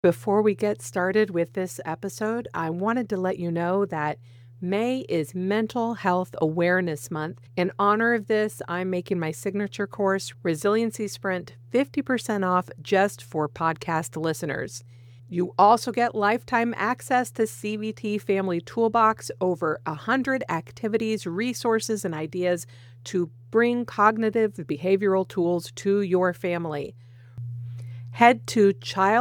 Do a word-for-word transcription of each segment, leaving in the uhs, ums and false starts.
Before we get started with this episode, I wanted to let you know that May is Mental Health Awareness Month. In honor of this, I'm making my signature course, Resiliency Sprint, fifty percent off just for podcast listeners. You also get lifetime access to C B T Family Toolbox, over one hundred activities, resources, and ideas to bring cognitive behavioral tools to your family. Head to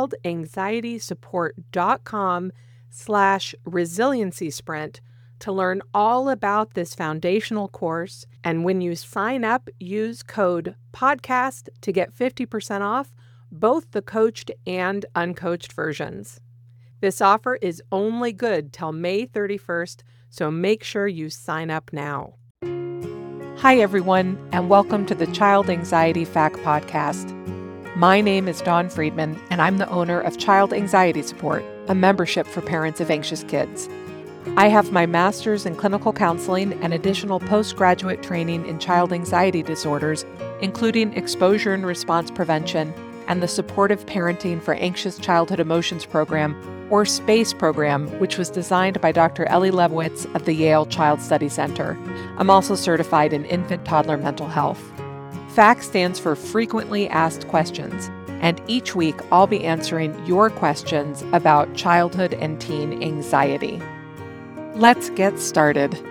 childanxietysupport.com slash resiliency sprint to learn all about this foundational course. And when you sign up, use code podcast to get fifty percent off both the coached and uncoached versions. This offer is only good till May thirty-first, so make sure you sign up now. Hi, everyone, and welcome to the Child Anxiety Fact Podcast. My name is Dawn Friedman, and I'm the owner of Child Anxiety Support, a membership for parents of anxious kids. I have my master's in clinical counseling and additional postgraduate training in child anxiety disorders, including exposure and response prevention and the Supportive Parenting for Anxious Childhood Emotions program, or SPACE program, which was designed by Doctor Ellie Lebowitz of the Yale Child Study Center. I'm also certified in infant-toddler mental health. FACT stands for Frequently Asked Questions, and each week I'll be answering your questions about childhood and teen anxiety. Let's get started.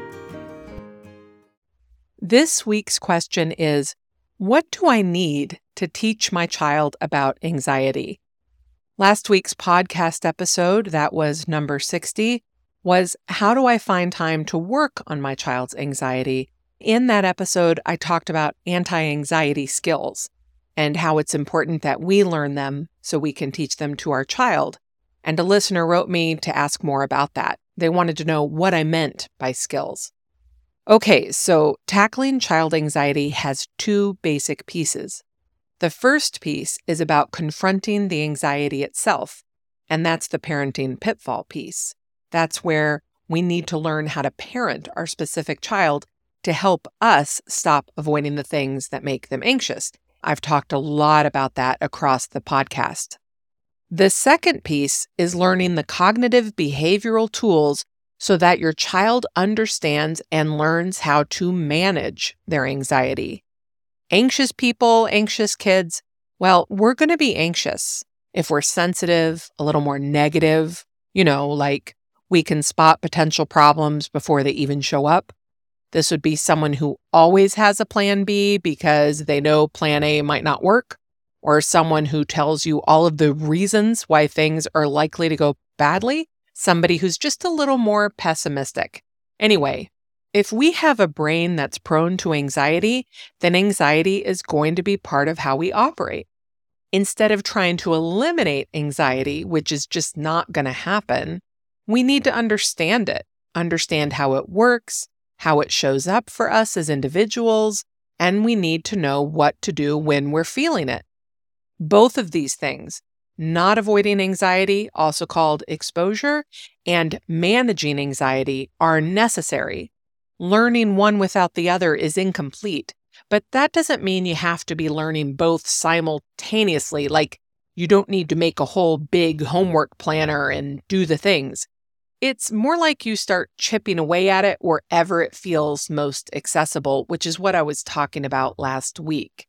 This week's question is, what do I need to teach my child about anxiety? Last week's podcast episode, that was number sixty, was how do I find time to work on my child's anxiety? In that episode, I talked about anti-anxiety skills and how it's important that we learn them so we can teach them to our child. And a listener wrote me to ask more about that. They wanted to know what I meant by skills. Okay, so tackling child anxiety has two basic pieces. The first piece is about confronting the anxiety itself, and that's the parenting pitfall piece. That's where we need to learn how to parent our specific child to help us stop avoiding the things that make them anxious. I've talked a lot about that across the podcast. The second piece is learning the cognitive behavioral tools so that your child understands and learns how to manage their anxiety. Anxious people, anxious kids, well, we're going to be anxious if we're sensitive, a little more negative, you know, like we can spot potential problems before they even show up. This would be someone who always has a plan B because they know plan A might not work, or someone who tells you all of the reasons why things are likely to go badly, somebody who's just a little more pessimistic. Anyway, if we have a brain that's prone to anxiety, then anxiety is going to be part of how we operate. Instead of trying to eliminate anxiety, which is just not going to happen, we need to understand it, understand how it works, how it shows up for us as individuals, and we need to know what to do when we're feeling it. Both of these things, not avoiding anxiety, also called exposure, and managing anxiety, are necessary. Learning one without the other is incomplete, but that doesn't mean you have to be learning both simultaneously, like you don't need to make a whole big homework planner and do the things. It's more like you start chipping away at it wherever it feels most accessible, which is what I was talking about last week.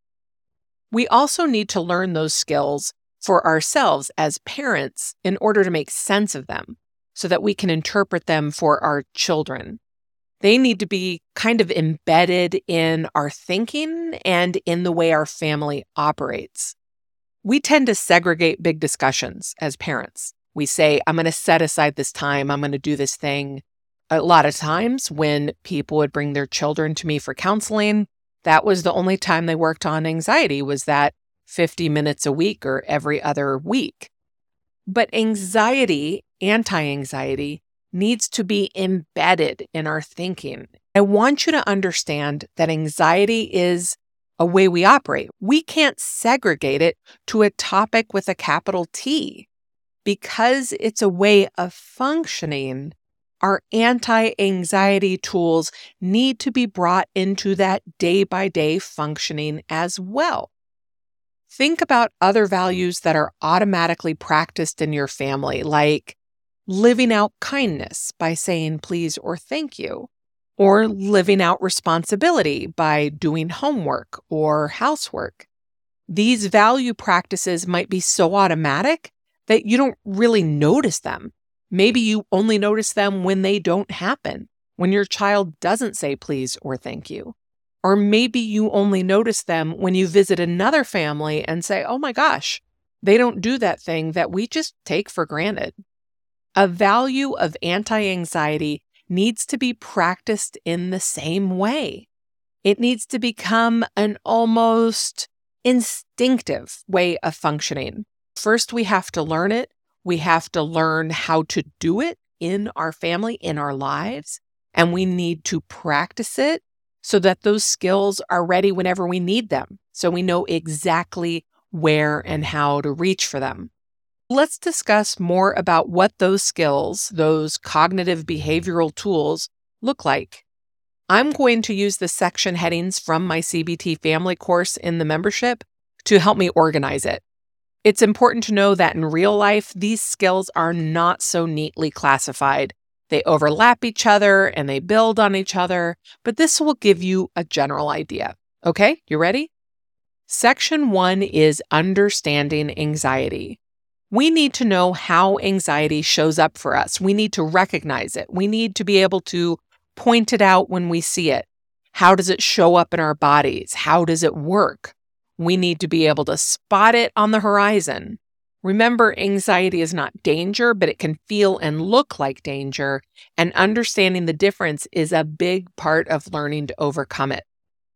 We also need to learn those skills for ourselves as parents in order to make sense of them so that we can interpret them for our children. They need to be kind of embedded in our thinking and in the way our family operates. We tend to segregate big discussions as parents. We say, I'm going to set aside this time, I'm going to do this thing. A lot of times when people would bring their children to me for counseling, that was the only time they worked on anxiety, was that fifty minutes a week or every other week. But anxiety, anti-anxiety, needs to be embedded in our thinking. I want you to understand that anxiety is a way we operate. We can't segregate it to a topic with a capital T. Because it's a way of functioning, our anti-anxiety tools need to be brought into that day-by-day functioning as well. Think about other values that are automatically practiced in your family, like living out kindness by saying please or thank you, or living out responsibility by doing homework or housework. These value practices might be so automatic that you don't really notice them. Maybe you only notice them when they don't happen, when your child doesn't say please or thank you. Or maybe you only notice them when you visit another family and say, oh my gosh, they don't do that thing that we just take for granted. A value of anti-anxiety needs to be practiced in the same way. It needs to become an almost instinctive way of functioning. First, we have to learn it. We have to learn how to do it in our family, in our lives, and we need to practice it so that those skills are ready whenever we need them, so we know exactly where and how to reach for them. Let's discuss more about what those skills, those cognitive behavioral tools, look like. I'm going to use the section headings from my C B T family course in the membership to help me organize it. It's important to know that in real life, these skills are not so neatly classified. They overlap each other and they build on each other, but this will give you a general idea. Okay, you ready? Section one is understanding anxiety. We need to know how anxiety shows up for us. We need to recognize it. We need to be able to point it out when we see it. How does it show up in our bodies? How does it work? We need to be able to spot it on the horizon. Remember, anxiety is not danger, but it can feel and look like danger, and understanding the difference is a big part of learning to overcome it.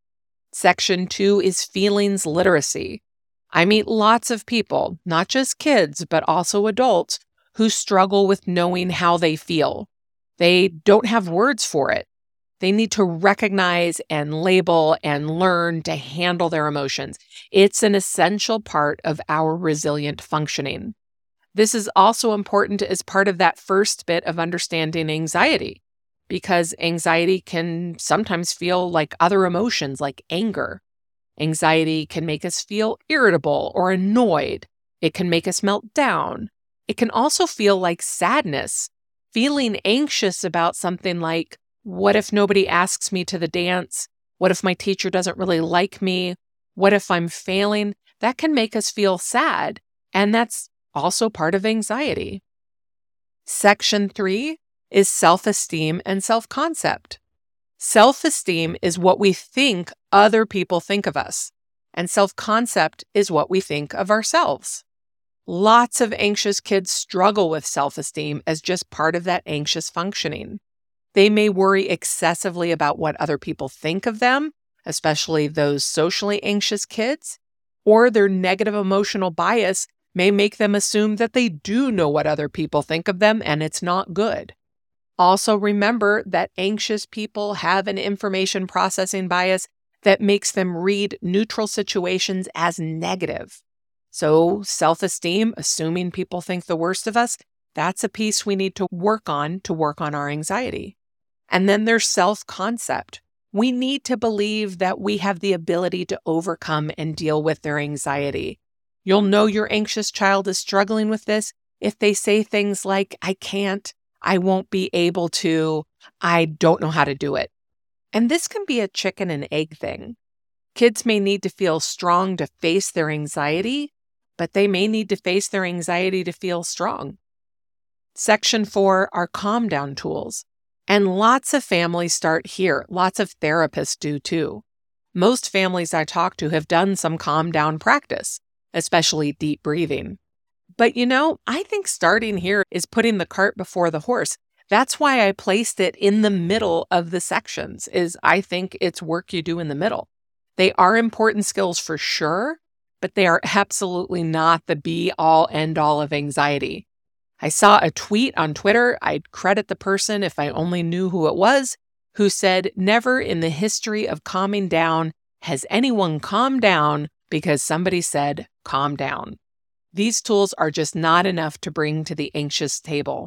Section two is feelings literacy. I meet lots of people, not just kids, but also adults, who struggle with knowing how they feel. They don't have words for it. They need to recognize and label and learn to handle their emotions. It's an essential part of our resilient functioning. This is also important as part of that first bit of understanding anxiety, because anxiety can sometimes feel like other emotions, like anger. Anxiety can make us feel irritable or annoyed. It can make us melt down. It can also feel like sadness, feeling anxious about something like, what if nobody asks me to the dance? What if my teacher doesn't really like me? What if I'm failing? That can make us feel sad, and that's also part of anxiety. Section three is self-esteem and self-concept. Self-esteem is what we think other people think of us, and self-concept is what we think of ourselves. Lots of anxious kids struggle with self-esteem as just part of that anxious functioning. They may worry excessively about what other people think of them, especially those socially anxious kids, or their negative emotional bias may make them assume that they do know what other people think of them and it's not good. Also remember that anxious people have an information processing bias that makes them read neutral situations as negative. So self-esteem, assuming people think the worst of us, that's a piece we need to work on to work on our anxiety. And then there's self-concept. We need to believe that we have the ability to overcome and deal with their anxiety. You'll know your anxious child is struggling with this if they say things like, I can't, I won't be able to, I don't know how to do it. And this can be a chicken and egg thing. Kids may need to feel strong to face their anxiety, but they may need to face their anxiety to feel strong. Section four are calm down tools. And lots of families start here. Lots of therapists do too. Most families I talk to have done some calm down practice, especially deep breathing. But you know, I think starting here is putting the cart before the horse. That's why I placed it in the middle of the sections, is I think it's work you do in the middle. They are important skills for sure, but they are absolutely not the be-all, end-all of anxiety. I saw a tweet on Twitter, I'd credit the person if I only knew who it was, who said, never in the history of calming down has anyone calmed down because somebody said, calm down. These tools are just not enough to bring to the anxious table.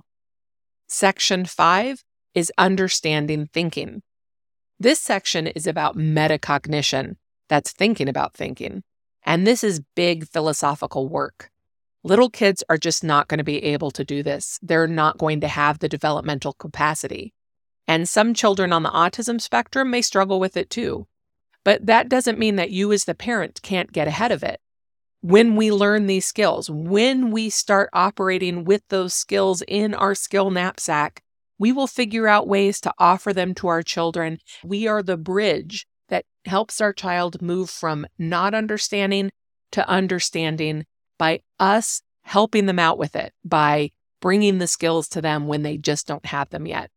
Section five is understanding thinking. This section is about metacognition, that's thinking about thinking. And this is big philosophical work. Little kids are just not going to be able to do this. They're not going to have the developmental capacity. And some children on the autism spectrum may struggle with it too. But that doesn't mean that you as the parent can't get ahead of it. When we learn these skills, when we start operating with those skills in our skill knapsack, we will figure out ways to offer them to our children. We are the bridge that helps our child move from not understanding to understanding by us helping them out with it, by bringing the skills to them when they just don't have them yet.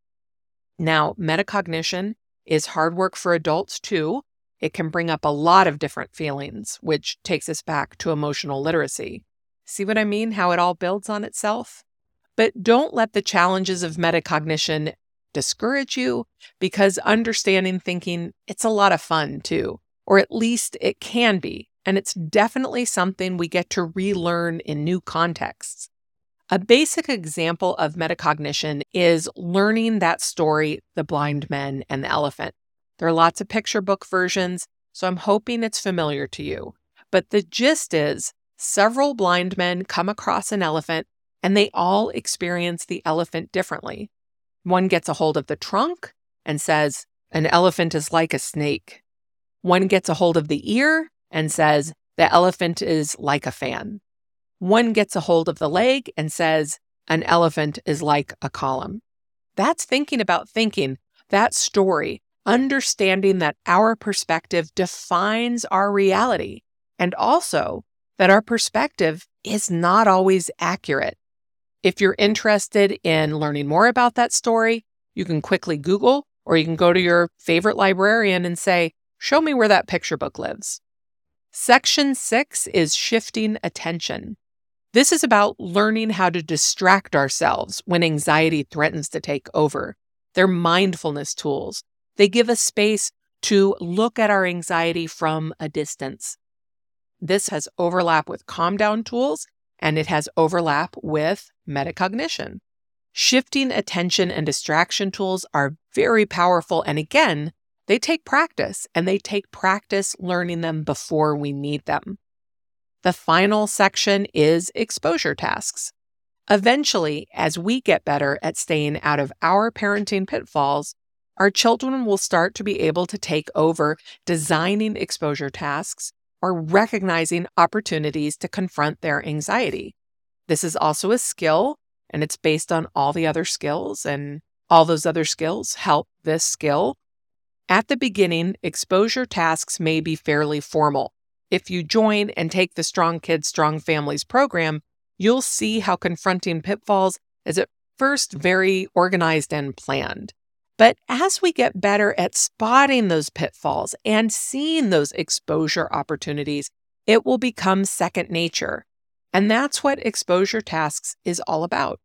Now, metacognition is hard work for adults too. It can bring up a lot of different feelings, which takes us back to emotional literacy. See what I mean? How it all builds on itself? But don't let the challenges of metacognition discourage you, because understanding thinking, it's a lot of fun too, or at least it can be. And it's definitely something we get to relearn in new contexts. A basic example of metacognition is learning that story, The Blind Men and the Elephant. There are lots of picture book versions, so I'm hoping it's familiar to you. But the gist is, several blind men come across an elephant, and they all experience the elephant differently. One gets a hold of the trunk and says, an elephant is like a snake. One gets a hold of the ear and says, the elephant is like a fan. One gets a hold of the leg and says, an elephant is like a column. That's thinking about thinking, that story, understanding that our perspective defines our reality, and also that our perspective is not always accurate. If you're interested in learning more about that story, you can quickly Google, or you can go to your favorite librarian and say, show me where that picture book lives. Section six is shifting attention. This is about learning how to distract ourselves when anxiety threatens to take over. They're mindfulness tools. They give us space to look at our anxiety from a distance. This has overlap with calm down tools, and it has overlap with metacognition. Shifting attention and distraction tools are very powerful, and again, they take practice, and they take practice learning them before we need them. The final section is exposure tasks. Eventually, as we get better at staying out of our parenting pitfalls, our children will start to be able to take over designing exposure tasks or recognizing opportunities to confront their anxiety. This is also a skill, and it's based on all the other skills, and all those other skills help this skill. At the beginning, exposure tasks may be fairly formal. If you join and take the Strong Kids, Strong Families program, you'll see how confronting pitfalls is at first very organized and planned. But as we get better at spotting those pitfalls and seeing those exposure opportunities, it will become second nature. And that's what exposure tasks is all about.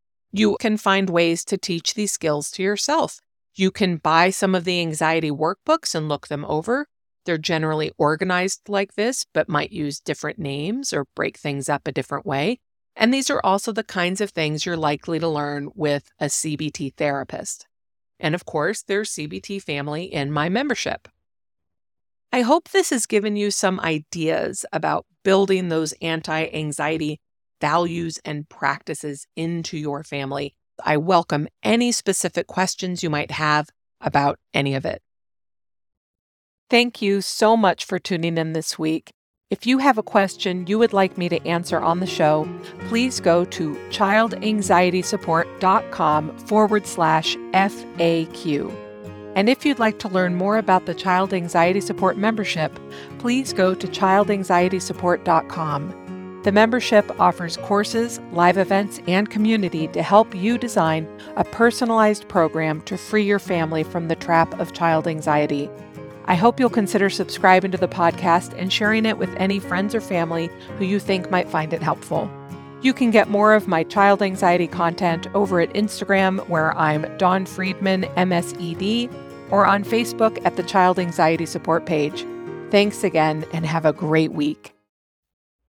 You can find ways to teach these skills to yourself. You can buy some of the anxiety workbooks and look them over. They're generally organized like this, but might use different names or break things up a different way. And these are also the kinds of things you're likely to learn with a C B T therapist. And of course, there's C B T Family in my membership. I hope this has given you some ideas about building those anti-anxiety values and practices into your family. I welcome any specific questions you might have about any of it. Thank you so much for tuning in this week. If you have a question you would like me to answer on the show, please go to childanxietysupport.com forward slash FAQ. And if you'd like to learn more about the Child Anxiety Support membership, please go to child anxiety support dot com. The membership offers courses, live events, and community to help you design a personalized program to free your family from the trap of child anxiety. I hope you'll consider subscribing to the podcast and sharing it with any friends or family who you think might find it helpful. You can get more of my child anxiety content over at Instagram, where I'm Dawn Friedman, M S E D, or on Facebook at the Child Anxiety Support page. Thanks again, and have a great week.